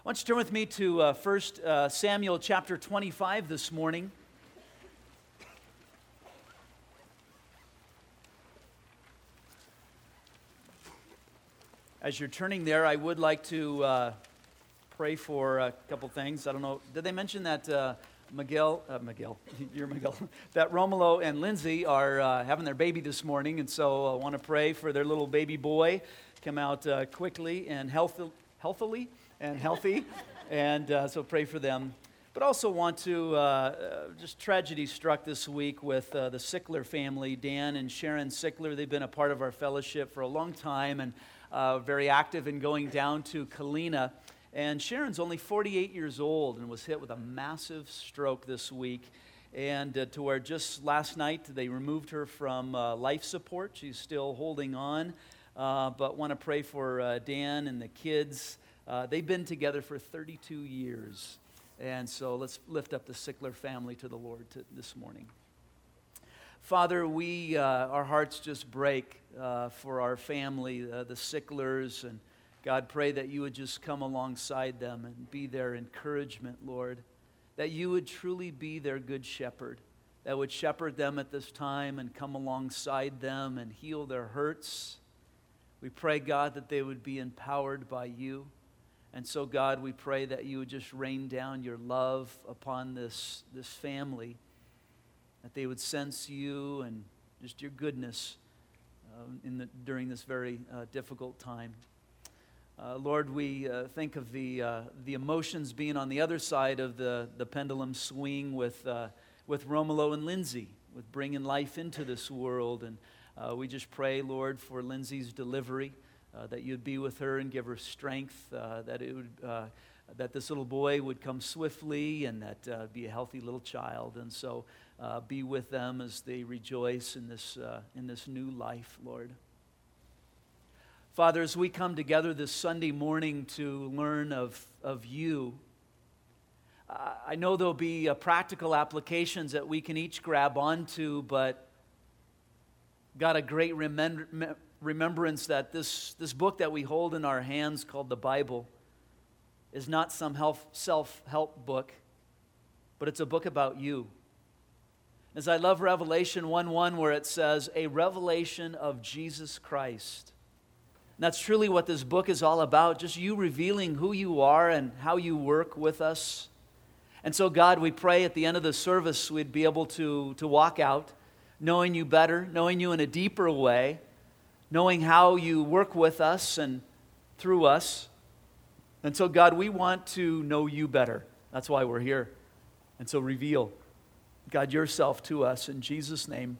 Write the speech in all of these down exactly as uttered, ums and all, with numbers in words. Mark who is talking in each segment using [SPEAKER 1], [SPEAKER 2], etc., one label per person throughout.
[SPEAKER 1] Why don't you turn with me to uh, First uh, Samuel chapter twenty-five this morning. As you're turning there, I would like to uh, pray for a couple things. I don't know, did they mention that uh, Miguel, uh, Miguel, you're Miguel, that Romulo and Lindsay are uh, having their baby this morning, and so I want to pray for their little baby boy, come out uh, quickly and healthy, healthily and healthy, and uh, so pray for them. But also want to, uh, uh, just tragedy struck this week with uh, the Sickler family, Dan and Sharon Sickler. They've been a part of our fellowship for a long time, and Uh, very active in going down to Kalina. And Sharon's only forty-eight years old and was hit with a massive stroke this week. And uh, to where just last night they removed her from uh, life support. She's still holding on, uh, but want to pray for uh, Dan and the kids. Uh, they've been together for thirty-two years. And so let's lift up the Sickler family to the Lord to, this morning. Father, we, uh, our hearts just break uh, for our family, uh, the Sicklers, and God, pray that you would just come alongside them and be their encouragement, Lord, that you would truly be their good shepherd, that would shepherd them at this time and come alongside them and heal their hurts. We pray, God, that they would be empowered by you. And so, God, we pray that you would just rain down your love upon this, this family, that they would sense you and just your goodness uh, in the, during this very uh, difficult time. Uh, Lord, we uh, think of the uh, the emotions being on the other side of the, the pendulum swing with uh, with Romulo and Lindsay, with bringing life into this world. And uh, we just pray, Lord, for Lindsay's delivery, uh, that you'd be with her and give her strength, uh, that it would uh, that this little boy would come swiftly and that uh, be a healthy little child. And so uh, be with them as they rejoice in this uh, in this new life, Lord. Father, as we come together this Sunday morning to learn of, of you, uh, I know there'll be uh, practical applications that we can each grab onto, but got a great remem- remembrance that this, this book that we hold in our hands called the Bible is not some health, self-help book, but it's a book about you. As I love Revelation one one, where it says, a revelation of Jesus Christ. And that's truly what this book is all about, just you revealing who you are and how you work with us. And so, God, we pray at the end of the service we'd be able to, to walk out knowing you better, knowing you in a deeper way, knowing how you work with us and through us. And so, God, we want to know you better. That's why we're here. And so reveal, God, yourself to us. In Jesus' name,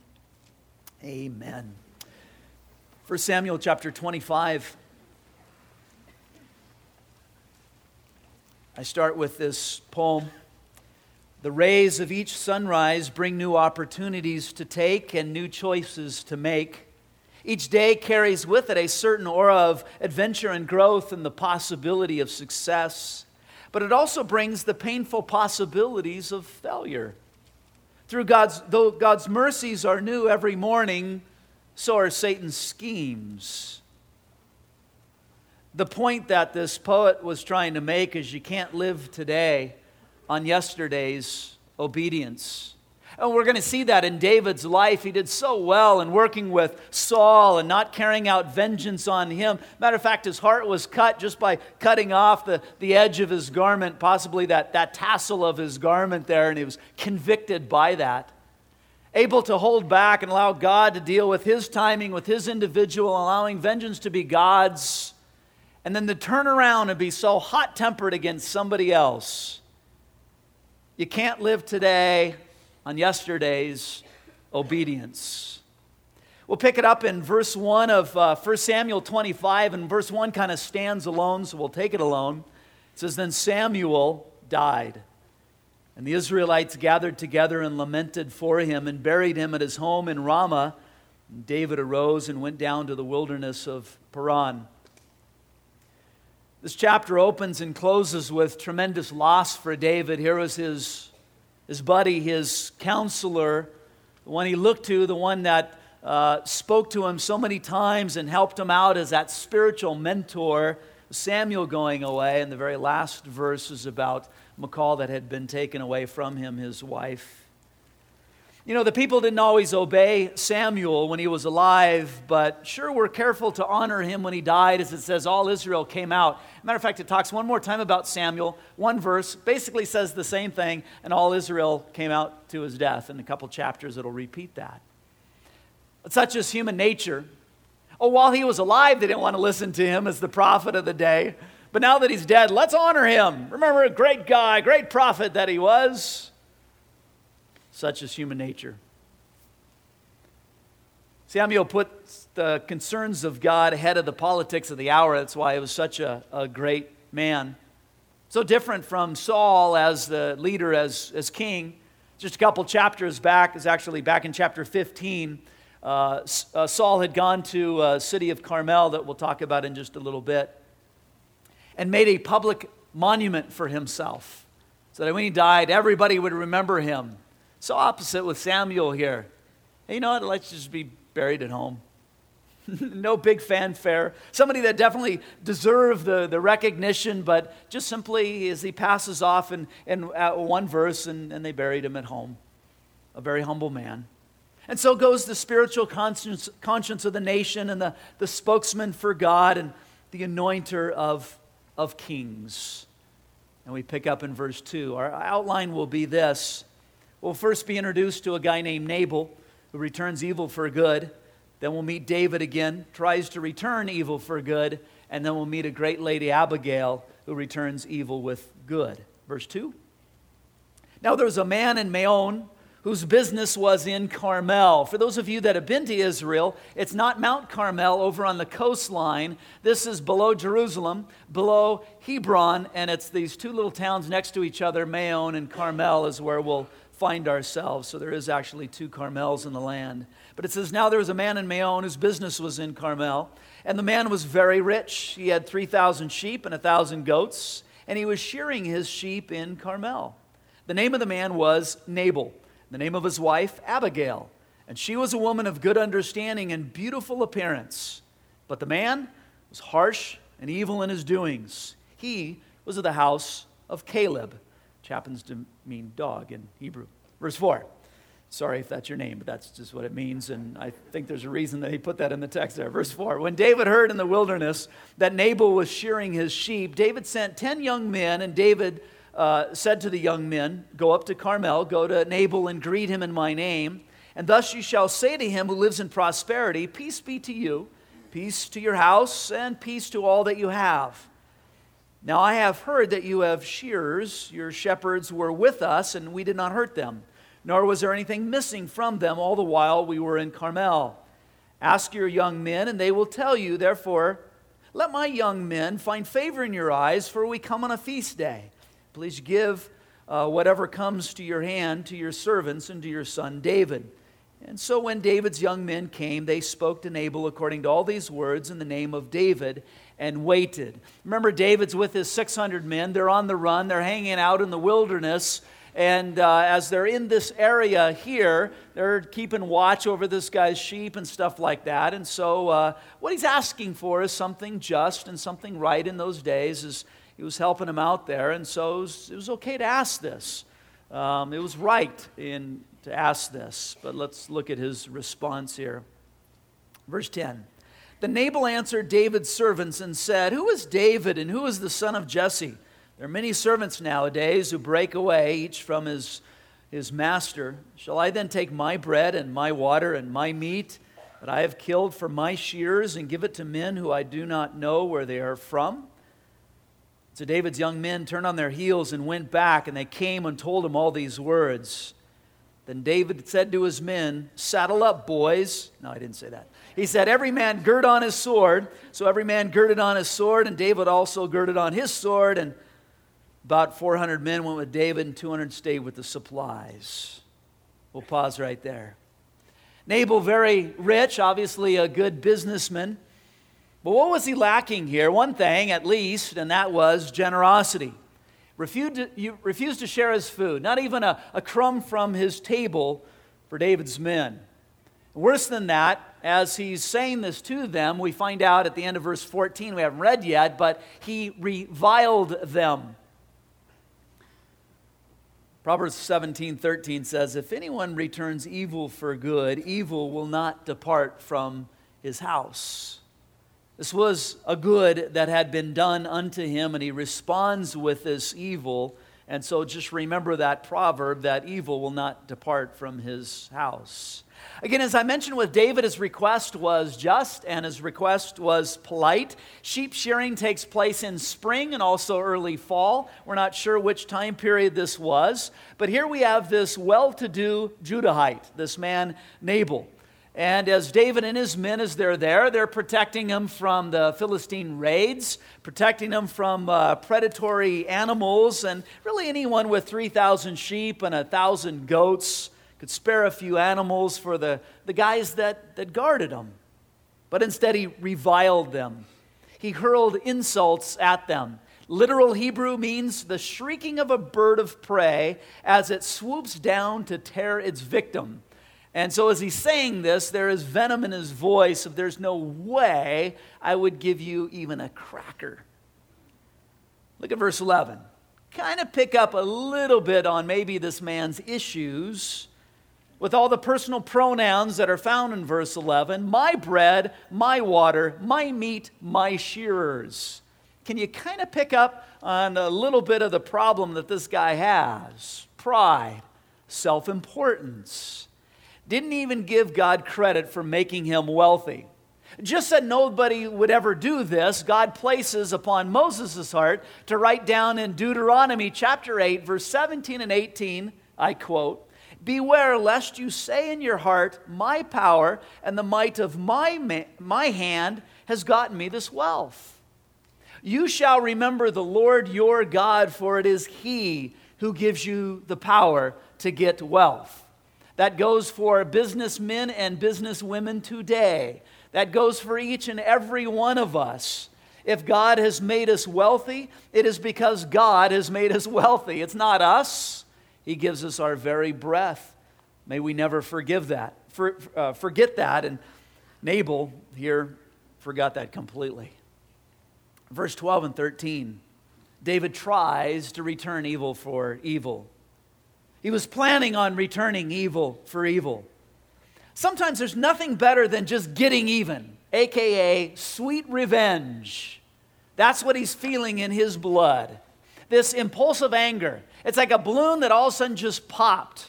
[SPEAKER 1] amen. First Samuel chapter twenty-five. I start with this poem. The rays of each sunrise bring new opportunities to take and new choices to make. Each day carries with it a certain aura of adventure and growth and the possibility of success. But it also brings the painful possibilities of failure. Through God's, though God's mercies are new every morning, so are Satan's schemes. The point that this poet was trying to make is you can't live today on yesterday's obedience. And we're going to see that in David's life. He did so well in working with Saul and not carrying out vengeance on him. Matter of fact, his heart was cut just by cutting off the, the edge of his garment, possibly that, that tassel of his garment there, and he was convicted by that. Able to hold back and allow God to deal with his timing, with his individual, allowing vengeance to be God's, and then to turn around and be so hot-tempered against somebody else. You can't live today on yesterday's obedience. We'll pick it up in verse one of uh, First Samuel twenty-five, and verse one kind of stands alone, so we'll take it alone. It says, then Samuel died. And the Israelites gathered together and lamented for him and buried him at his home in Ramah. And David arose and went down to the wilderness of Paran. This chapter opens and closes with tremendous loss for David. Here was his, his buddy, his counselor, the one he looked to, the one that uh, spoke to him so many times and helped him out as that spiritual mentor, Samuel going away, and the very last verse is about Michal that had been taken away from him, his wife. You know, the people didn't always obey Samuel when he was alive, but sure were careful to honor him when he died, as it says, all Israel came out. Matter of fact, it talks one more time about Samuel. One verse basically says the same thing, and all Israel came out to his death. In a couple chapters, it'll repeat that. But such is human nature. Oh, while he was alive, they didn't want to listen to him as the prophet of the day. But now that he's dead, let's honor him. Remember, a great guy, great prophet that he was. Such is human nature. Samuel put the concerns of God ahead of the politics of the hour. That's why he was such a, a great man. So different from Saul as the leader, as, as king. Just a couple chapters back, is actually back in chapter fifteen, uh, uh, Saul had gone to a city of Carmel that we'll talk about in just a little bit, and made a public monument for himself, so that when he died, everybody would remember him. So opposite with Samuel here. Hey, you know what? Let's just be buried at home. No big fanfare. Somebody that definitely deserved the, the recognition, but just simply as he passes off in, in uh, one verse, and, and they buried him at home. A very humble man. And so goes the spiritual conscience, conscience of the nation, and the, the spokesman for God, and the anointer of, of kings. And we pick up in verse two. Our outline will be this. We'll first be introduced to a guy named Nabal, who returns evil for good. Then we'll meet David again, tries to return evil for good. And then we'll meet a great lady, Abigail, who returns evil with good. Verse two. Now there was a man in Maon whose business was in Carmel. For those of you that have been to Israel, it's not Mount Carmel over on the coastline. This is below Jerusalem, below Hebron, and it's these two little towns next to each other, Maon and Carmel, is where we'll find ourselves. So there is actually two Carmels in the land. But it says, now there was a man in Maon whose business was in Carmel, and the man was very rich. He had three thousand sheep and a thousand goats, and he was shearing his sheep in Carmel. The name of the man was Nabal, the name of his wife Abigail, and she was a woman of good understanding and beautiful appearance. But the man was harsh and evil in his doings. He was of the house of Caleb, which happens to mean dog in Hebrew. Verse four. Sorry if that's your name, but that's just what it means, and I think there's a reason that he put that in the text there. Verse four. When David heard in the wilderness that Nabal was shearing his sheep, David sent ten young men, and David uh, said to the young men, go up to Carmel, go to Nabal and greet him in my name, and thus you shall say to him who lives in prosperity, peace be to you, peace to your house, and peace to all that you have. Now I have heard that you have shearers. Your shepherds were with us, and we did not hurt them, nor was there anything missing from them all the while we were in Carmel. Ask your young men, and they will tell you. Therefore, let my young men find favor in your eyes, for we come on a feast day. Please give uh, whatever comes to your hand to your servants and to your son David. And so when David's young men came, they spoke to Nabal according to all these words in the name of David, and waited. Remember, David's with his six hundred men. They're on the run. They're hanging out in the wilderness. And uh, as they're in this area here, they're keeping watch over this guy's sheep and stuff like that. And so uh, what he's asking for is something just and something right in those days. Is he was helping him out there. And so it was, it was okay to ask this. Um, it was right in to ask this. But let's look at his response here. Verse ten. Then Nabal answered David's servants and said, who is David and who is the son of Jesse? There are many servants nowadays who break away, each from his, his master. Shall I then take my bread and my water and my meat that I have killed for my shearers and give it to men who I do not know where they are from? So David's young men turned on their heels and went back, and they came and told him all these words. Then David said to his men, saddle up, boys. No, I didn't say that. He said, every man gird on his sword. So every man girded on his sword, and David also girded on his sword. And about four hundred men went with David, and two hundred stayed with the supplies. We'll pause right there. Nabal, very rich, obviously a good businessman. But what was he lacking here? One thing, at least, and that was generosity. Refused to, you refused to share his food, not even a, a crumb from his table for David's men. Worse than that, as he's saying this to them, we find out at the end of verse fourteen, we haven't read yet, but he reviled them. Proverbs seventeen thirteen says, if anyone returns evil for good, evil will not depart from his house. This was a good that had been done unto him, and he responds with this evil. And so just remember that proverb, that evil will not depart from his house. Again, as I mentioned with David, his request was just and his request was polite. Sheep shearing takes place in spring and also early fall. We're not sure which time period this was. But here we have this well-to-do Judahite, this man Nabal. And as David and his men, as they're there, they're protecting him from the Philistine raids, protecting him from uh, predatory animals, and really anyone with three thousand sheep and one thousand goats could spare a few animals for the, the guys that, that guarded them. But instead he reviled them. He hurled insults at them. Literal Hebrew means the shrieking of a bird of prey as it swoops down to tear its victim. And so as he's saying this, there is venom in his voice of there's no way I would give you even a cracker. Look at verse eleven. Kind of pick up a little bit on maybe this man's issues with all the personal pronouns that are found in verse eleven. My bread, my water, my meat, my shearers. Can you kind of pick up on a little bit of the problem that this guy has? Pride, self-importance. Didn't even give God credit for making him wealthy. Just that nobody would ever do this, God places upon Moses' heart to write down in Deuteronomy chapter eight, verse seventeen and eighteen, I quote, beware lest you say in your heart, my power and the might of my, ma- my hand has gotten me this wealth. You shall remember the Lord your God, for it is He who gives you the power to get wealth. That goes for businessmen and businesswomen today. That goes for each and every one of us. If God has made us wealthy, it is because God has made us wealthy. It's not us. He gives us our very breath. May we never forgive that, for, uh, forget that. And Nabal here forgot that completely. Verse twelve and thirteen, David tries to return evil for evil. He was planning on returning evil for evil. Sometimes there's nothing better than just getting even, a k a sweet revenge. That's what he's feeling in his blood. This impulsive anger. It's like a balloon that all of a sudden just popped.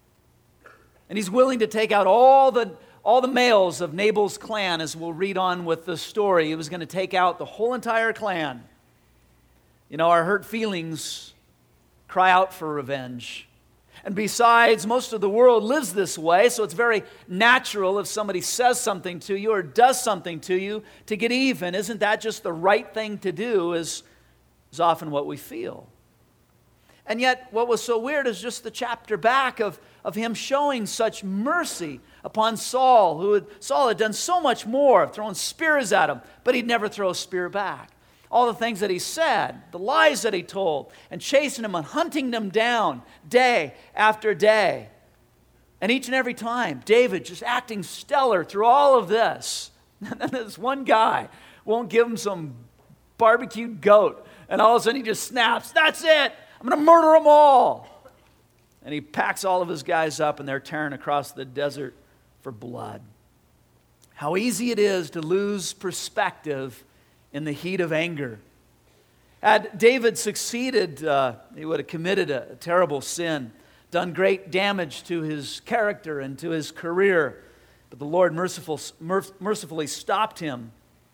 [SPEAKER 1] And he's willing to take out all the, all the males of Nabal's clan, as we'll read on with the story. He was going to take out the whole entire clan. You know, our hurt feelings cry out for revenge. And besides, most of the world lives this way, so it's very natural if somebody says something to you or does something to you to get even. Isn't that just the right thing to do is, is often what we feel. And yet, what was so weird is just the chapter back of, of him showing such mercy upon Saul, who had, Saul had done so much more, throwing spears at him, but he'd never throw a spear back. All the things that he said, the lies that he told, and chasing him and hunting them down day after day. And each and every time, David just acting stellar through all of this. And then this one guy won't give him some barbecued goat. And all of a sudden he just snaps, that's it, I'm going to murder them all. And he packs all of his guys up and they're tearing across the desert for blood. How easy it is to lose perspective in the heat of anger. Had David succeeded, uh, he would have committed a, a terrible sin, done great damage to his character and to his career. But the Lord merciful, merc- mercifully stopped him.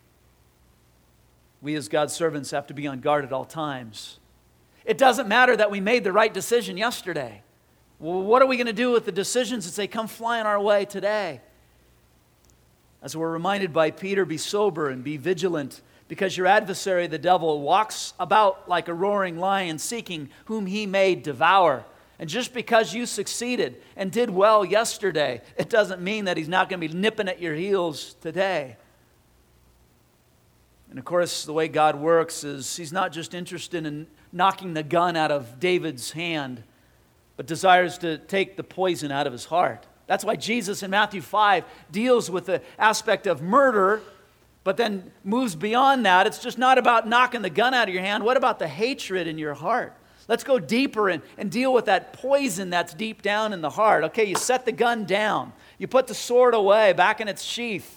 [SPEAKER 1] We as God's servants have to be on guard at all times. It doesn't matter that we made the right decision yesterday. Well, what are we going to do with the decisions as they come flying our way today? As we're reminded by Peter, be sober and be vigilant, because your adversary, the devil, walks about like a roaring lion, seeking whom he may devour. And just because you succeeded and did well yesterday, it doesn't mean that he's not going to be nipping at your heels today. And of course, the way God works is he's not just interested in knocking the gun out of David's hand, but desires to take the poison out of his heart. That's why Jesus in Matthew five deals with the aspect of murder, but then moves beyond that. It's just not about knocking the gun out of your hand. What about the hatred in your heart? Let's go deeper and, and deal with that poison that's deep down in the heart. Okay, you set the gun down. You put the sword away, back in its sheath.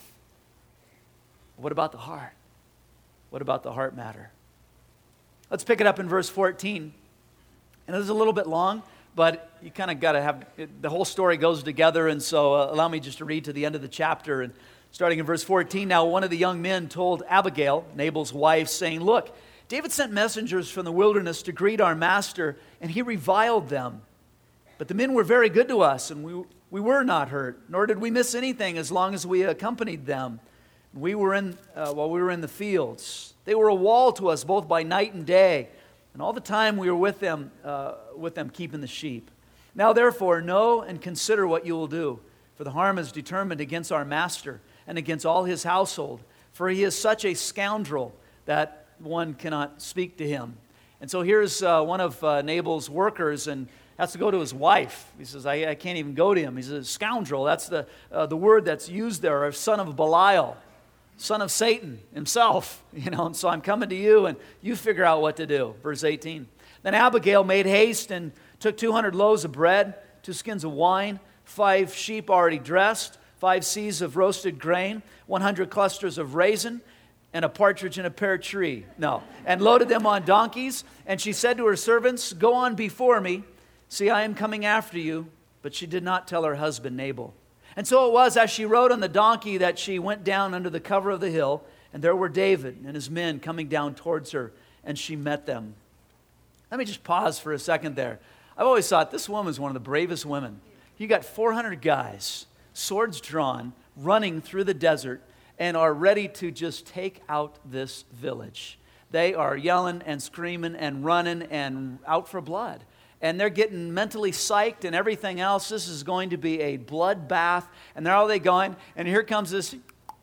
[SPEAKER 1] What about the heart? What about the heart matter? Let's pick it up in verse fourteen. And this is a little bit long, but you kind of got to have, it, the whole story goes together, and so uh, allow me just to read to the end of the chapter. And starting in verse fourteen, now one of the young men told Abigail, Nabal's wife, saying, look, David sent messengers from the wilderness to greet our master, and he reviled them. But the men were very good to us, and we, we were not hurt, nor did we miss anything as long as we accompanied them. We were in, uh, while we were in the fields. They were a wall to us both by night and day, and all the time we were with them, uh, with them keeping the sheep. Now therefore know and consider what you will do, for the harm is determined against our master and against all his household, for he is such a scoundrel that one cannot speak to him. And so here's uh, one of uh, Nabal's workers, and has to go to his wife. He says, I, I can't even go to him. He's a scoundrel. That's the, uh, the word that's used there, or son of Belial, son of Satan himself. You know, and so I'm coming to you, and you figure out what to do. Verse eighteen. Then Abigail made haste and took two hundred loaves of bread, two skins of wine, five sheep already dressed, five seahs of roasted grain, one hundred clusters of raisin, and a partridge in a pear tree. No. And loaded them on donkeys. And she said to her servants, go on before me. See, I am coming after you. But she did not tell her husband Nabal. And so it was as she rode on the donkey that she went down under the cover of the hill. And there were David and his men coming down towards her. And she met them. Let me just pause for a second there. I've always thought this woman is one of the bravest women. You got four hundred guys, swords drawn, running through the desert, and are ready to just take out this village. They are yelling and screaming and running and out for blood. And they're getting mentally psyched and everything else. This is going to be a bloodbath. And there are they going. And here comes this,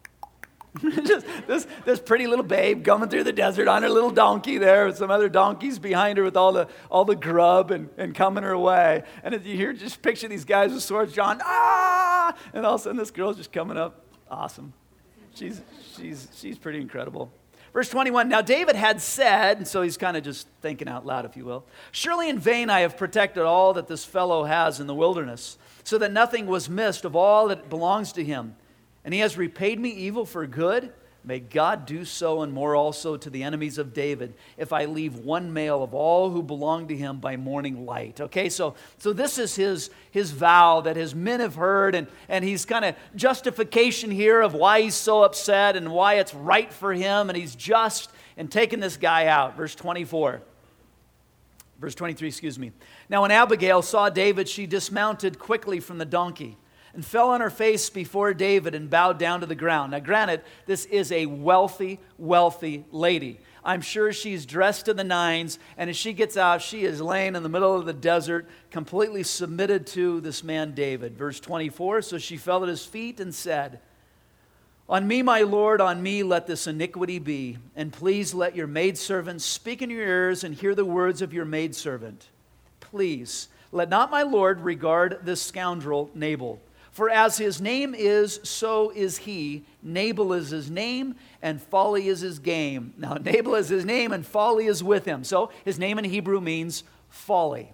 [SPEAKER 1] just this, this pretty little babe coming through the desert on her little donkey there with some other donkeys behind her with all the all the grub and, and coming her way. And as you hear, just picture these guys with swords drawn. Ah! And all of a sudden this girl's just coming up. Awesome. She's, she's, she's pretty incredible. Verse twenty-one, now David had said, and so he's kind of just thinking out loud, if you will, surely in vain I have protected all that this fellow has in the wilderness, so that nothing was missed of all that belongs to him. And he has repaid me evil for good. May God do so and more also to the enemies of David, if I leave one male of all who belong to him by morning light. Okay, so so this is his, his vow that his men have heard, and, and he's kind of justification here of why he's so upset and why it's right for him, and he's just in taking this guy out. Verse twenty-four. Verse twenty-three, excuse me. Now when Abigail saw David, she dismounted quickly from the donkey and fell on her face before David and bowed down to the ground. Now granted, this is a wealthy, wealthy lady. I'm sure she's dressed to the nines, and as she gets out, she is laying in the middle of the desert, completely submitted to this man David. Verse twenty-four, so she fell at his feet and said, on me, my Lord, on me let this iniquity be, and please let your maidservant speak in your ears and hear the words of your maidservant. Please, let not my Lord regard this scoundrel Nabal. For as his name is, so is he. Nabal is his name, and folly is his game. Now, Nabal is his name, and folly is with him. So, his name in Hebrew means folly.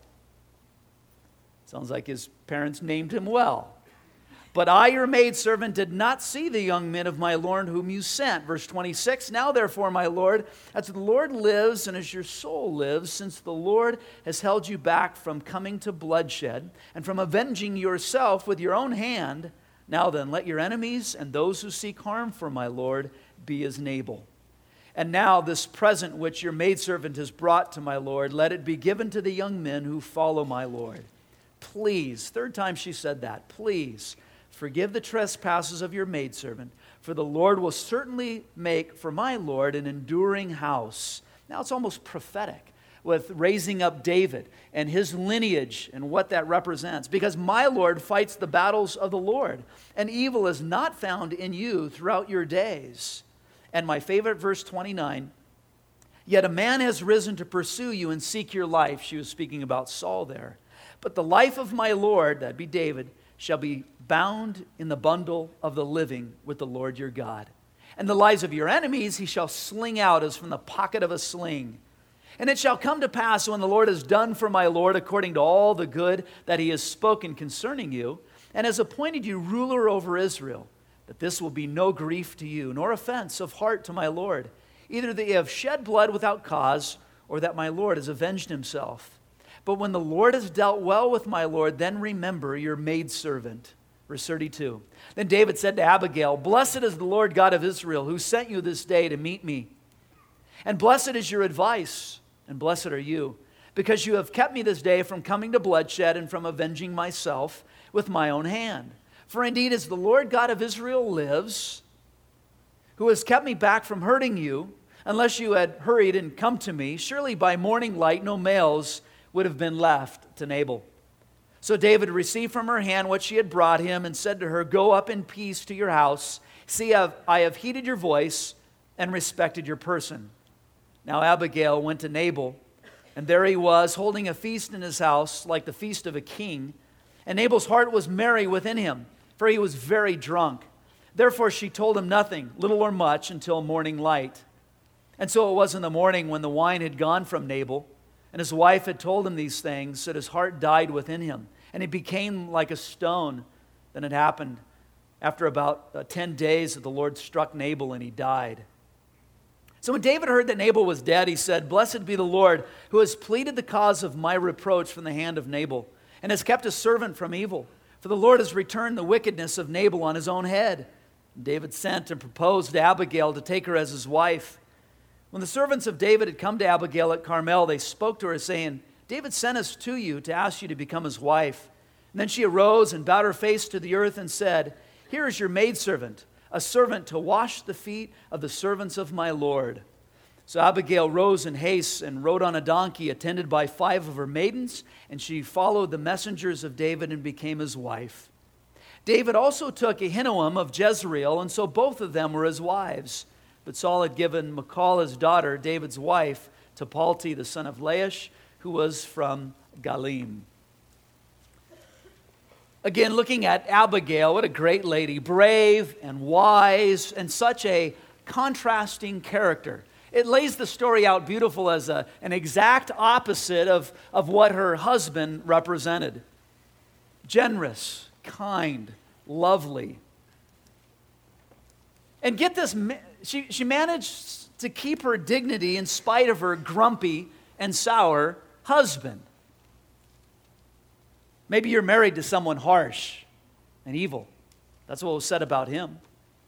[SPEAKER 1] Sounds like his parents named him well. But I, your maidservant, did not see the young men of my Lord whom you sent. Verse twenty-six, now therefore, my Lord, as the Lord lives and as your soul lives, since the Lord has held you back from coming to bloodshed and from avenging yourself with your own hand, now then, let your enemies and those who seek harm for my Lord be as Nabal. And now this present which your maidservant has brought to my Lord, let it be given to the young men who follow my Lord. Please, third time she said that, please, forgive the trespasses of your maidservant, for the Lord will certainly make for my Lord an enduring house. Now it's almost prophetic with raising up David and his lineage and what that represents. Because my Lord fights the battles of the Lord, and evil is not found in you throughout your days. And my favorite verse twenty-nine, yet a man has risen to pursue you and seek your life. She was speaking about Saul there. But the life of my Lord, that'd be David, shall be bound in the bundle of the living with the Lord your God. And the lives of your enemies he shall sling out as from the pocket of a sling. And it shall come to pass when the Lord has done for my Lord according to all the good that he has spoken concerning you, and has appointed you ruler over Israel, that this will be no grief to you, nor offense of heart to my Lord, either that ye have shed blood without cause, or that my Lord has avenged himself. But when the Lord has dealt well with my Lord, then remember your maidservant. Verse thirty-two. Then David said to Abigail, Blessed is the Lord God of Israel, who sent you this day to meet me. And blessed is your advice, and blessed are you, because you have kept me this day from coming to bloodshed and from avenging myself with my own hand. For indeed, as the Lord God of Israel lives, who has kept me back from hurting you, unless you had hurried and come to me, surely by morning light no males would have been left to Nabal. So David received from her hand what she had brought him and said to her, Go up in peace to your house. See, I have heeded your voice and respected your person. Now Abigail went to Nabal, and there he was, holding a feast in his house, like the feast of a king. And Nabal's heart was merry within him, for he was very drunk. Therefore she told him nothing, little or much, until morning light. And so it was in the morning, when the wine had gone from Nabal, and his wife had told him these things, that his heart died within him, and he became like a stone. Then it happened after about uh, ten days that the Lord struck Nabal, and he died. So when David heard that Nabal was dead, he said, Blessed be the Lord, who has pleaded the cause of my reproach from the hand of Nabal, and has kept his servant from evil. For the Lord has returned the wickedness of Nabal on his own head. And David sent and proposed to Abigail to take her as his wife. When the servants of David had come to Abigail at Carmel, they spoke to her, saying, David sent us to you to ask you to become his wife. And then she arose and bowed her face to the earth and said, Here is your maidservant, a servant to wash the feet of the servants of my Lord. So Abigail rose in haste and rode on a donkey, attended by five of her maidens, and she followed the messengers of David and became his wife. David also took Ahinoam of Jezreel, and so both of them were his wives. But Saul had given Michal his daughter, David's wife, to Palti the son of Laish, who was from Galim. Again, looking at Abigail, what a great lady, brave and wise, and such a contrasting character. It lays the story out beautiful as a, an exact opposite of, of what her husband represented. Generous, kind, lovely. And get this, she, she managed to keep her dignity in spite of her grumpy and sour husband. Maybe you're married to someone harsh and evil. That's what was said about him.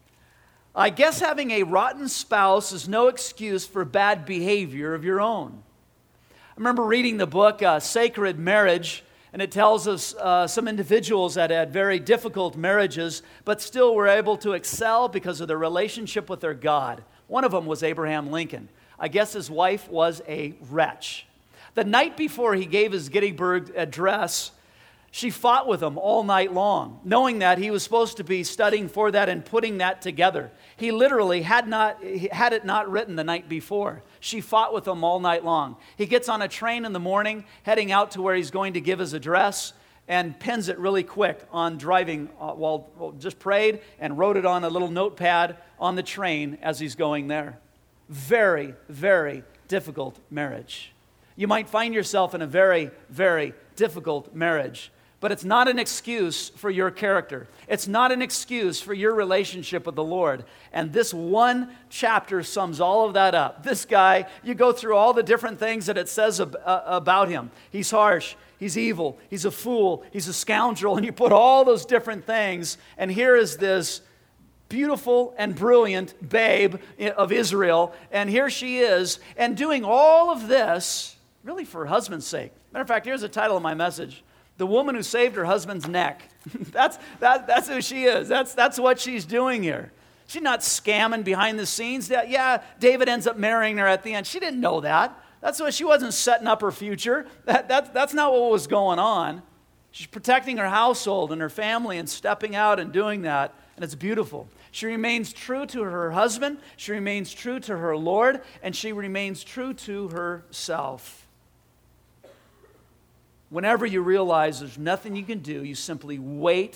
[SPEAKER 1] I guess having a rotten spouse is no excuse for bad behavior of your own. I remember reading the book uh, Sacred Marriage, and it tells us uh, some individuals that had very difficult marriages, but still were able to excel because of their relationship with their God. One of them was Abraham Lincoln. I guess his wife was a wretch. The night before he gave his Gettysburg address, she fought with him all night long, knowing that he was supposed to be studying for that and putting that together. He literally had not had it not written the night before. She fought with him all night long. He gets on a train in the morning, heading out to where he's going to give his address, and pens it really quick on driving, uh, while well, just prayed and wrote it on a little notepad on the train as he's going there. Very, very difficult marriage. You might find yourself in a very, very difficult marriage. But it's not an excuse for your character. It's not an excuse for your relationship with the Lord. And this one chapter sums all of that up. This guy, you go through all the different things that it says ab- uh, about him. He's harsh, he's evil, he's a fool, he's a scoundrel, and you put all those different things, and here is this beautiful and brilliant babe of Israel, and here she is, and doing all of this really for her husband's sake. Matter of fact, here's the title of my message. The woman who saved her husband's neck. that's, that, that's who she is. That's, that's what she's doing here. She's not scamming behind the scenes. Yeah, David ends up marrying her at the end. She didn't know that. That's what she wasn't setting up her future. That, that, that's not what was going on. She's protecting her household and her family and stepping out and doing that. And it's beautiful. She remains true to her husband. She remains true to her Lord. And she remains true to herself. Whenever you realize there's nothing you can do, you simply wait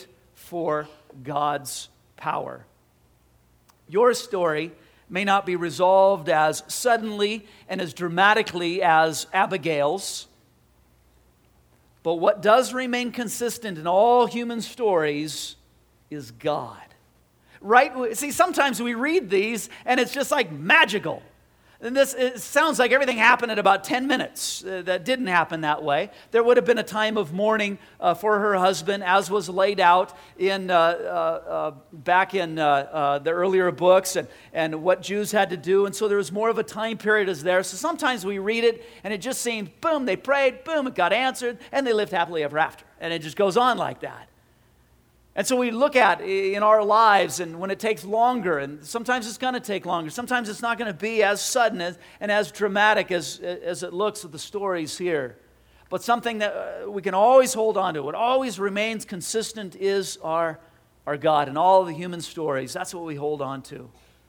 [SPEAKER 1] for God's power. Your story may not be resolved as suddenly and as dramatically as Abigail's, but what does remain consistent in all human stories is God. Right? See, sometimes we read these and it's just like magical. And this, it sounds like everything happened in about ten minutes. Uh, that didn't happen that way. There would have been a time of mourning uh, for her husband, as was laid out in uh, uh, uh, back in uh, uh, the earlier books, and, and what Jews had to do. And so there was more of a time period as there. So sometimes we read it, and it just seems, boom, they prayed, boom, it got answered, and they lived happily ever after. And it just goes on like that. And so we look at in our lives, and when it takes longer, and sometimes it's going to take longer, sometimes it's not going to be as sudden as, and as dramatic as, as it looks with the stories here. But something that uh, we can always hold on to, what always remains consistent is our, our God and all the human stories. That's what we hold on to.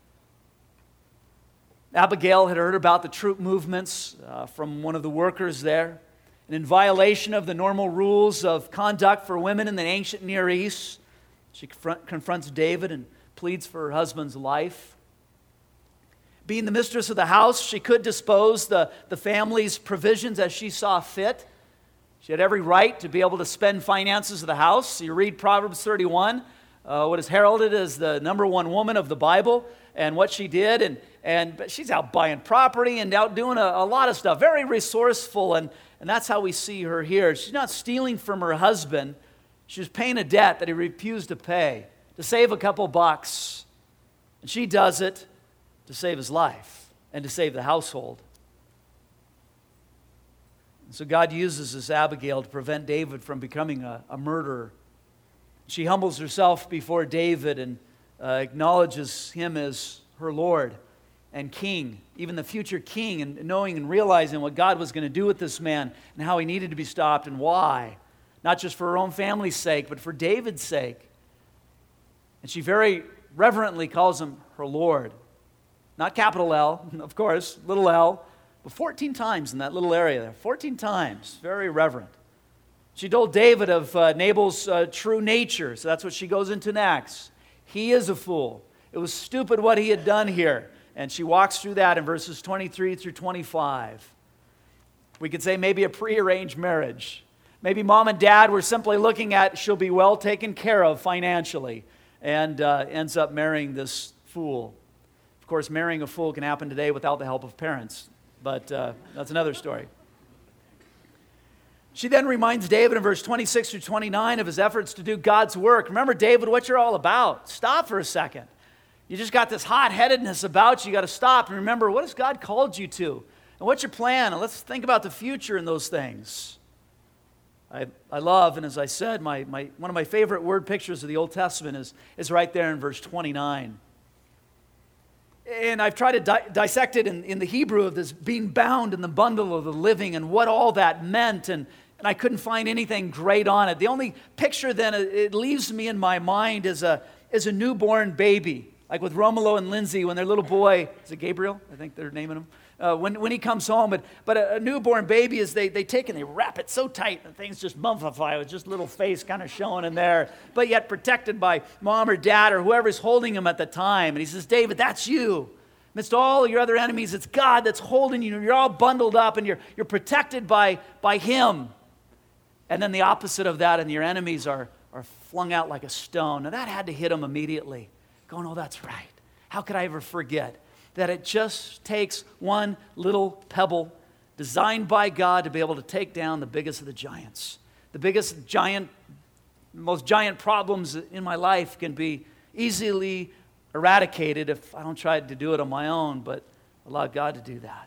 [SPEAKER 1] Abigail had heard about the troop movements uh, from one of the workers there. And in violation of the normal rules of conduct for women in the ancient Near East, she confront, confronts David and pleads for her husband's life. Being the mistress of the house, she could dispose the, the family's provisions as she saw fit. She had every right to be able to spend finances of the house. You read Proverbs thirty-one, uh, what is heralded as the number one woman of the Bible, and what she did. And, and but she's out buying property and out doing a, a lot of stuff, very resourceful. And And that's how we see her here. She's not stealing from her husband. She's paying a debt that he refused to pay to save a couple bucks. And she does it to save his life and to save the household. And so God uses this Abigail to prevent David from becoming a, a murderer. She humbles herself before David and uh, acknowledges him as her Lord and king, even the future king, and knowing and realizing what God was going to do with this man and how he needed to be stopped and why. Not just for her own family's sake, but for David's sake. And she very reverently calls him her Lord. Not capital L, of course, little l, but fourteen times in that little area there. fourteen times, very reverent. She told David of uh, Nabal's uh, true nature, so that's what she goes into next. He is a fool. It was stupid what he had done here. And she walks through that in verses twenty-three through twenty-five. We could say maybe a prearranged marriage. Maybe mom and dad were simply looking at she'll be well taken care of financially, and uh, ends up marrying this fool. Of course, marrying a fool can happen today without the help of parents, but uh, that's another story. She then reminds David in verse twenty-six through twenty-nine of his efforts to do God's work. Remember, David, what you're all about. Stop for a second. You just got this hot-headedness about you. You got to stop and remember, what has God called you to? And what's your plan? And let's think about the future in those things. I, I love, and as I said, my, my, one of my favorite word pictures of the Old Testament is, is right there in verse twenty-nine. And I've tried to di- dissect it in, in the Hebrew of this being bound in the bundle of the living and what all that meant, and, and I couldn't find anything great on it. The only picture then it leaves me in my mind is a, is a newborn baby. Like with Romolo and Lindsay, when their little boy, is it Gabriel? I think they're naming him. Uh, when, when he comes home, but, but a, a newborn baby is they, they take and they wrap it so tight and things just mummify with just little face kind of showing in there, but yet protected by mom or dad or whoever's holding him at the time. And he says, David, that's you. Amidst all your other enemies, it's God that's holding you. You're all bundled up and you're, you're protected by, by him. And then the opposite of that, and your enemies are, are flung out like a stone. Now that had to hit him immediately. Going, oh, that's right. How could I ever forget that it just takes one little pebble designed by God to be able to take down the biggest of the giants. The biggest giant, most giant problems in my life can be easily eradicated if I don't try to do it on my own, but allow God to do that.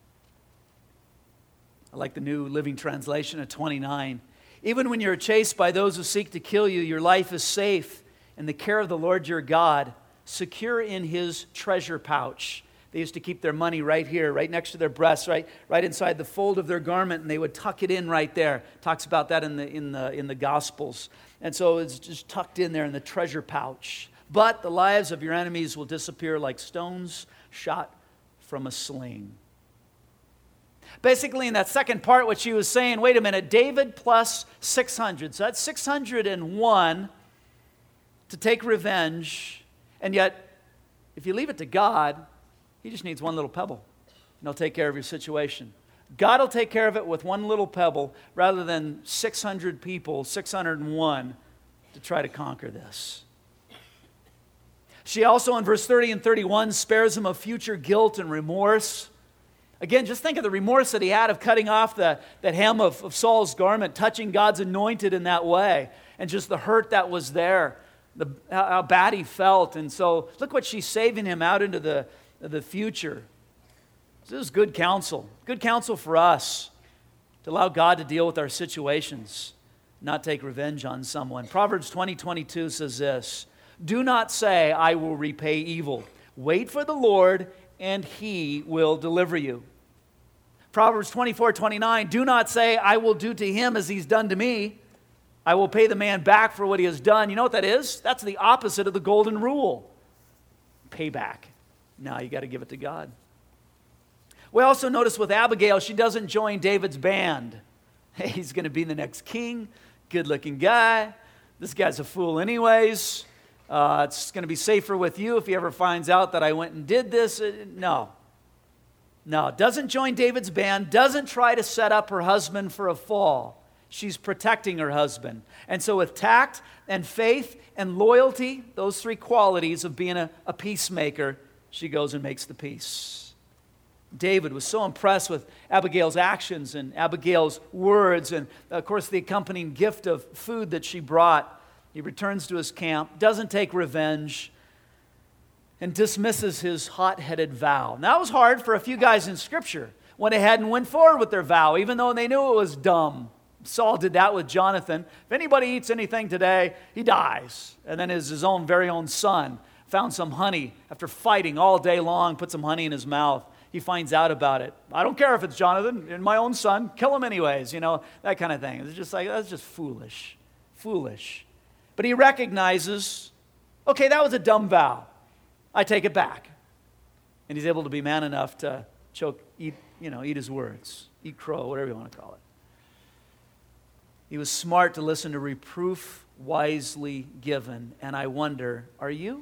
[SPEAKER 1] I like the New Living Translation of twenty-nine. Even when you're chased by those who seek to kill you, your life is safe in the care of the Lord your God, secure in his treasure pouch. They used to keep their money right here, right next to their breasts, right, right inside the fold of their garment, and they would tuck it in right there. Talks about that in the in the in the Gospels. And so it's just tucked in there in the treasure pouch. But the lives of your enemies will disappear like stones shot from a sling. Basically, in that second part, what she was saying, wait a minute, David plus six hundred. So that's six hundred one. to take revenge, and yet, if you leave it to God, he just needs one little pebble, and he'll take care of your situation. God will take care of it with one little pebble rather than six hundred people, six hundred one, to try to conquer this. She also, in verse thirty and thirty-one, spares him of future guilt and remorse. Again, just think of the remorse that he had of cutting off the, that hem of, of Saul's garment, touching God's anointed in that way, and just the hurt that was there, the, how, how bad he felt. And so look what she's saving him out into the, the future. This is good counsel. Good counsel for us to allow God to deal with our situations, not take revenge on someone. Proverbs twenty twenty-two says this, "Do not say, 'I will repay evil.' Wait for the Lord, and he will deliver you." Proverbs twenty-four twenty-nine, "Do not say, 'I will do to him as he's done to me. I will pay the man back for what he has done.'" You know what that is? That's the opposite of the golden rule. Payback. Now you got to give it to God. We also notice with Abigail, she doesn't join David's band. Hey, he's going to be the next king. Good-looking guy. This guy's a fool anyways. Uh, it's going to be safer with you if he ever finds out that I went and did this. Uh, no. No, doesn't join David's band, doesn't try to set up her husband for a fall. She's protecting her husband. And so with tact and faith and loyalty, those three qualities of being a, a peacemaker, she goes and makes the peace. David was so impressed with Abigail's actions and Abigail's words and, of course, the accompanying gift of food that she brought. He returns to his camp, doesn't take revenge, and dismisses his hot-headed vow. Now, that was hard for a few guys in Scripture. Went ahead and went forward with their vow, even though they knew it was dumb. Saul did that with Jonathan. If anybody eats anything today, he dies. And then his, his own very own son found some honey after fighting all day long, put some honey in his mouth. He finds out about it. I don't care if it's Jonathan and my own son. Kill him anyways, you know, that kind of thing. It's just like, that's just foolish. Foolish. But he recognizes, okay, that was a dumb vow. I take it back. And he's able to be man enough to choke, eat, you know, eat his words, eat crow, whatever you want to call it. He was smart to listen to reproof wisely given. And I wonder, are you?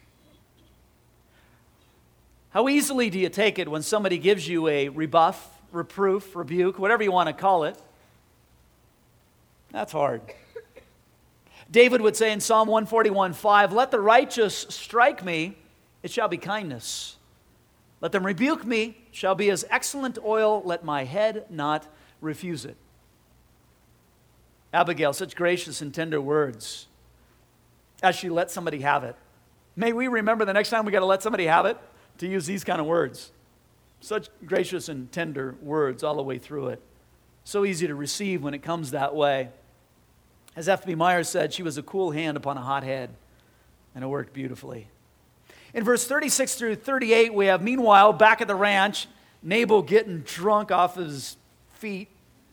[SPEAKER 1] How easily do you take it when somebody gives you a rebuff, reproof, rebuke, whatever you want to call it? That's hard. David would say in Psalm one forty-one five, "Let the righteous strike me, it shall be kindness. Let them rebuke me, it shall be as excellent oil, let my head not refuse it." Abigail, such gracious and tender words as she let somebody have it. May we remember the next time we got to let somebody have it, to use these kind of words. Such gracious and tender words all the way through it. So easy to receive when it comes that way. As F B Myers said, she was a cool hand upon a hot head, and it worked beautifully. In verse thirty-six through thirty-eight, we have, meanwhile, back at the ranch, Nabal getting drunk off his feet.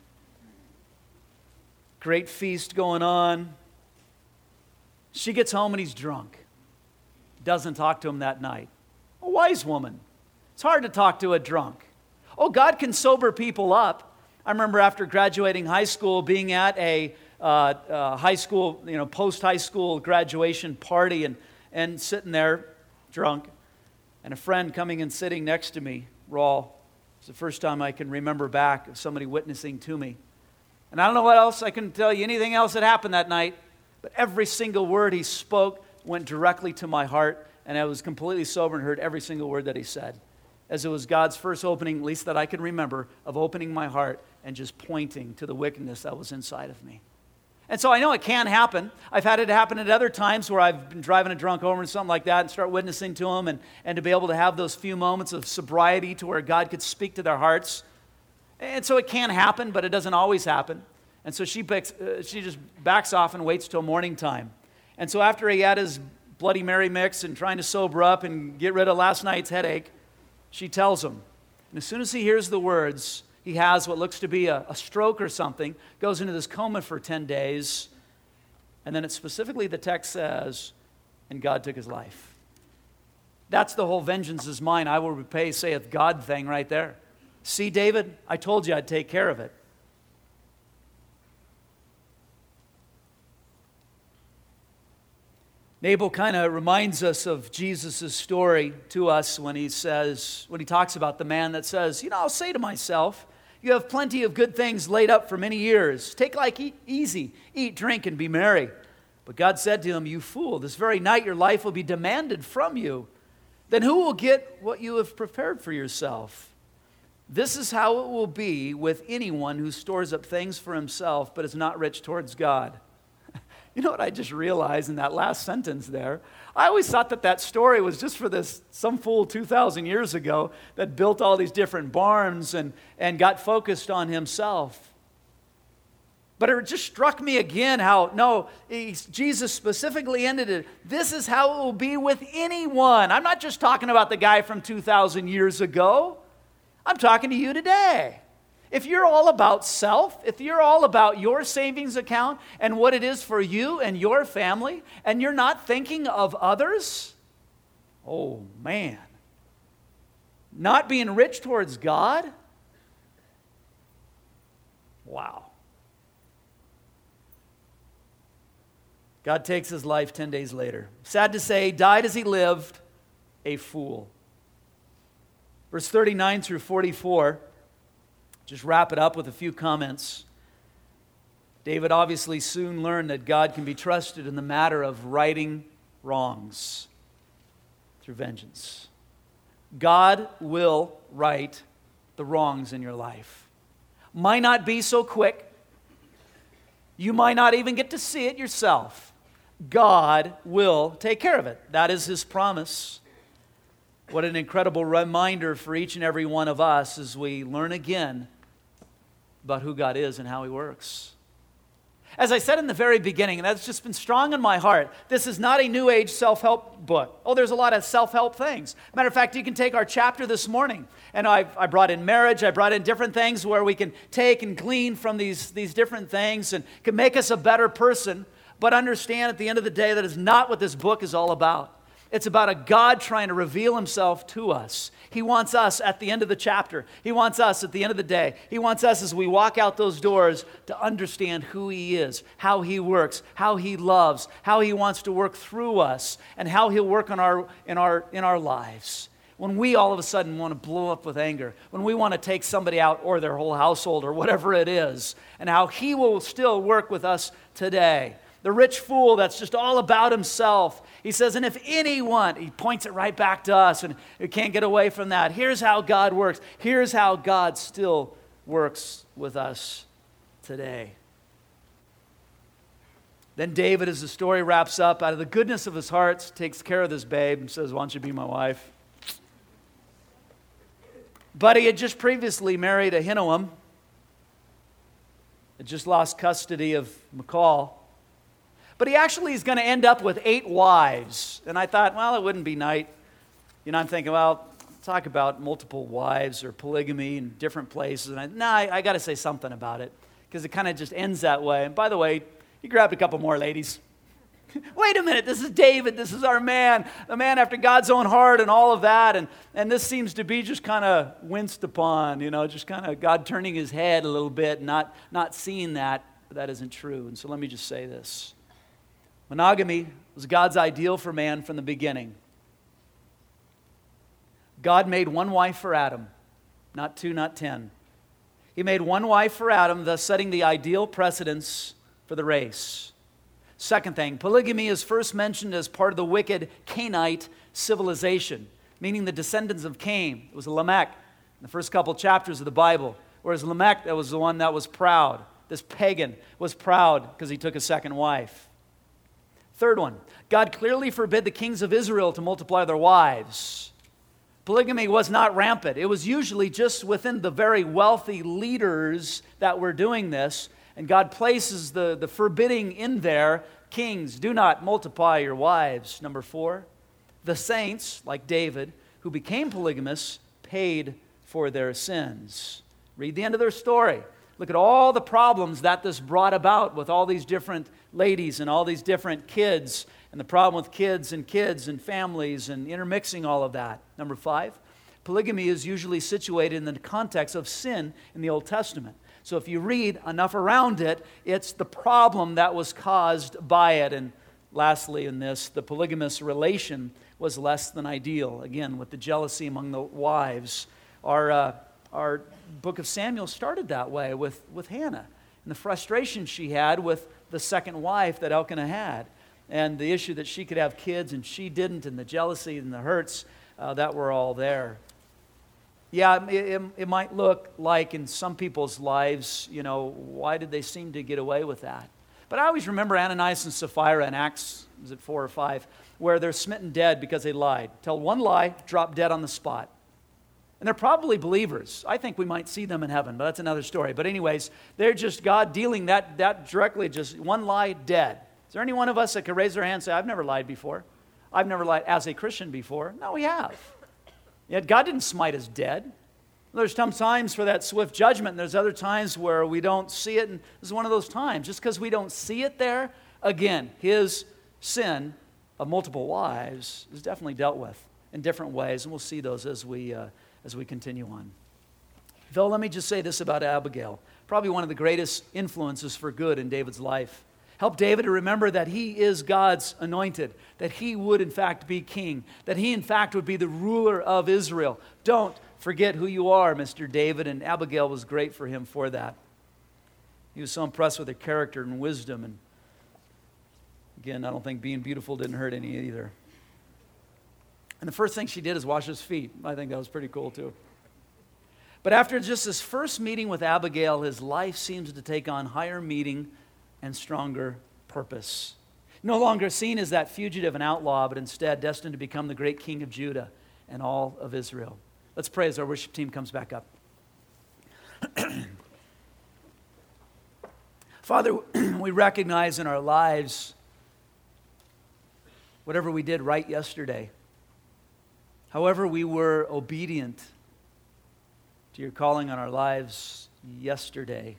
[SPEAKER 1] Great feast going on. She gets home and he's drunk. Doesn't talk to him that night. A wise woman. It's hard to talk to a drunk. Oh, God can sober people up. I remember after graduating high school, being at a uh, uh, high school, you know, post-high school graduation party and, and sitting there drunk, and a friend coming and sitting next to me, raw. It's the first time I can remember back of somebody witnessing to me. And I don't know what else, I couldn't tell you anything else that happened that night, but every single word he spoke went directly to my heart. And I was completely sober and heard every single word that he said. As it was God's first opening, at least that I can remember, of opening my heart and just pointing to the wickedness that was inside of me. And so I know it can happen. I've had it happen at other times where I've been driving a drunk over and something like that and start witnessing to them and, and to be able to have those few moments of sobriety to where God could speak to their hearts. And so it can happen, but it doesn't always happen. And so she, picks, uh, she just backs off and waits till morning time. And so after he had his Bloody Mary mix and trying to sober up and get rid of last night's headache, she tells him. And as soon as he hears the words, he has what looks to be a, a stroke or something, goes into this coma for ten days, and then it specifically, the text says, and God took his life. That's the whole vengeance is mine, I will repay, saith God thing right there. See, David, I told you I'd take care of it. Nabal kind of reminds us of Jesus' story to us when he says, when he talks about the man that says, you know, I'll say to myself, you have plenty of good things laid up for many years. Take like eat, easy, eat, drink, and be merry. But God said to him, you fool, this very night your life will be demanded from you. Then who will get what you have prepared for yourself? This is how it will be with anyone who stores up things for himself but is not rich towards God. You know what I just realized in that last sentence there? I always thought that that story was just for this some fool two thousand years ago that built all these different barns and, and got focused on himself. But it just struck me again how, no, Jesus specifically ended it. This is how it will be with anyone. I'm not just talking about the guy from two thousand years ago. I'm talking to you today. If you're all about self, if you're all about your savings account and what it is for you and your family, and you're not thinking of others, oh man, not being rich towards God, wow. God takes his life ten days later. Sad to say, died as he lived, a fool. Verse thirty-nine through forty-four. Just wrap it up with a few comments. David obviously soon learned that God can be trusted in the matter of righting wrongs through vengeance. God will right the wrongs in your life. Might not be so quick. You might not even get to see it yourself. God will take care of it. That is his promise. What an incredible reminder for each and every one of us as we learn again about who God is and how he works. As I said in the very beginning, and that's just been strong in my heart, this is not a New Age self-help book. Oh, there's a lot of self-help things. Matter of fact, you can take our chapter this morning, and I I brought in marriage, I brought in different things where we can take and glean from these, these different things and can make us a better person, but understand at the end of the day that is not what this book is all about. It's about a God trying to reveal himself to us. He wants us at the end of the chapter. He wants us at the end of the day. He wants us as we walk out those doors to understand who he is, how he works, how he loves, how he wants to work through us, and how he'll work on our, in our, in our lives. When we all of a sudden want to blow up with anger, when we want to take somebody out or their whole household or whatever it is, and how he will still work with us today. The rich fool that's just all about himself. He says, and if anyone, he points it right back to us, and we can't get away from that. Here's how God works. Here's how God still works with us today. Then David, as the story wraps up, out of the goodness of his heart, takes care of this babe and says, why don't you be my wife? But he had just previously married Ahinoam, had just lost custody of Michal. But he actually is going to end up with eight wives. And I thought, well, it wouldn't be nice. You know, I'm thinking, well, talk about multiple wives or polygamy in different places. And I, nah, I, I got to say something about it because it kind of just ends that way. And by the way, he grabbed a couple more ladies. Wait a minute, this is David. This is our man, the man after God's own heart and all of that. And, and this seems to be just kind of winced upon, you know, just kind of God turning his head a little bit, not, not seeing that. But that isn't true. And so let me just say this. Monogamy was God's ideal for man from the beginning. God made one wife for Adam, not two, not ten. He made one wife for Adam, thus setting the ideal precedence for the race. Second thing, polygamy is first mentioned as part of the wicked Canaanite civilization, meaning the descendants of Cain. It was Lamech in the first couple chapters of the Bible, whereas Lamech, that was the one that was proud. This pagan was proud because he took a second wife. Third one, God clearly forbid the kings of Israel to multiply their wives. Polygamy was not rampant. It was usually just within the very wealthy leaders that were doing this. And God places the, the forbidding in there. Kings, do not multiply your wives. Number four, the saints, like David, who became polygamists, paid for their sins. Read the end of their story. Look at all the problems that this brought about with all these different ladies and all these different kids, and the problem with kids and kids and families and intermixing all of that. Number five, polygamy is usually situated in the context of sin in the Old Testament. So if you read enough around it, it's the problem that was caused by it. And lastly in this, the polygamous relation was less than ideal. Again, with the jealousy among the wives. Our, uh, our book of Samuel started that way with, with Hannah and the frustration she had with the second wife that Elkanah had, and the issue that she could have kids and she didn't, and the jealousy and the hurts uh, that were all there. Yeah, it, it, it might look like in some people's lives, you know, why did they seem to get away with that? But I always remember Ananias and Sapphira in Acts, was it four or five, where they're smitten dead because they lied. Tell one lie, drop dead on the spot. And they're probably believers. I think we might see them in heaven, but that's another story. But anyways, they're just God dealing that, that directly, just one lie, dead. Is there any one of us that could raise their hand and say, I've never lied before? I've never lied as a Christian before. No, we have. Yet God didn't smite us dead. There's some times for that swift judgment, and there's other times where we don't see it, and this is one of those times. Just because we don't see it there, again, his sin of multiple wives is definitely dealt with in different ways, and we'll see those as we uh, as we continue on. Phil, let me just say this about Abigail. Probably one of the greatest influences for good in David's life. Help David to remember that he is God's anointed, that he would in fact be king, that he in fact would be the ruler of Israel. Don't forget who you are, Mister David, and Abigail was great for him for that. He was so impressed with her character and wisdom, and again, I don't think being beautiful didn't hurt any either. And the first thing she did is wash his feet. I think that was pretty cool too. But after just his first meeting with Abigail, his life seems to take on higher meaning and stronger purpose. No longer seen as that fugitive and outlaw, but instead destined to become the great king of Judah and all of Israel. Let's pray as our worship team comes back up. Father, we recognize in our lives whatever we did right yesterday, however we were obedient to your calling on our lives yesterday,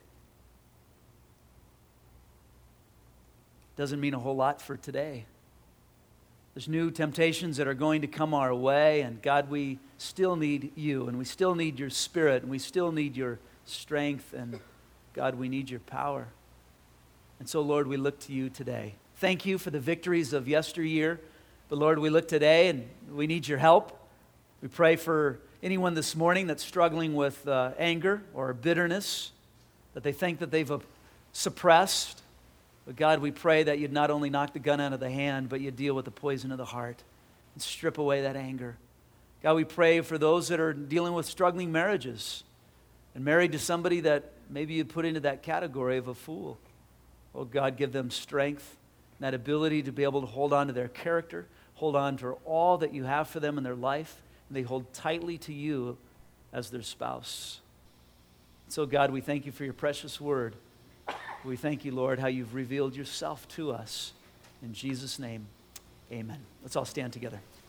[SPEAKER 1] doesn't mean a whole lot for today. There's new temptations that are going to come our way, and God, we still need you, and we still need your spirit, and we still need your strength, and God, we need your power. And so, Lord, we look to you today. Thank you for the victories of yesteryear, but Lord, we look today, and we need your help. We pray for anyone this morning that's struggling with uh, anger or bitterness, that they think that they've uh, suppressed. But God, we pray that you'd not only knock the gun out of the hand, but you'd deal with the poison of the heart and strip away that anger. God, we pray for those that are dealing with struggling marriages and married to somebody that maybe you put into that category of a fool. Oh God, give them strength, that ability to be able to hold on to their character, hold on to all that you have for them in their life, and they hold tightly to you as their spouse. So God, we thank you for your precious word. We thank you, Lord, how you've revealed yourself to us. In Jesus' name, amen. Let's all stand together.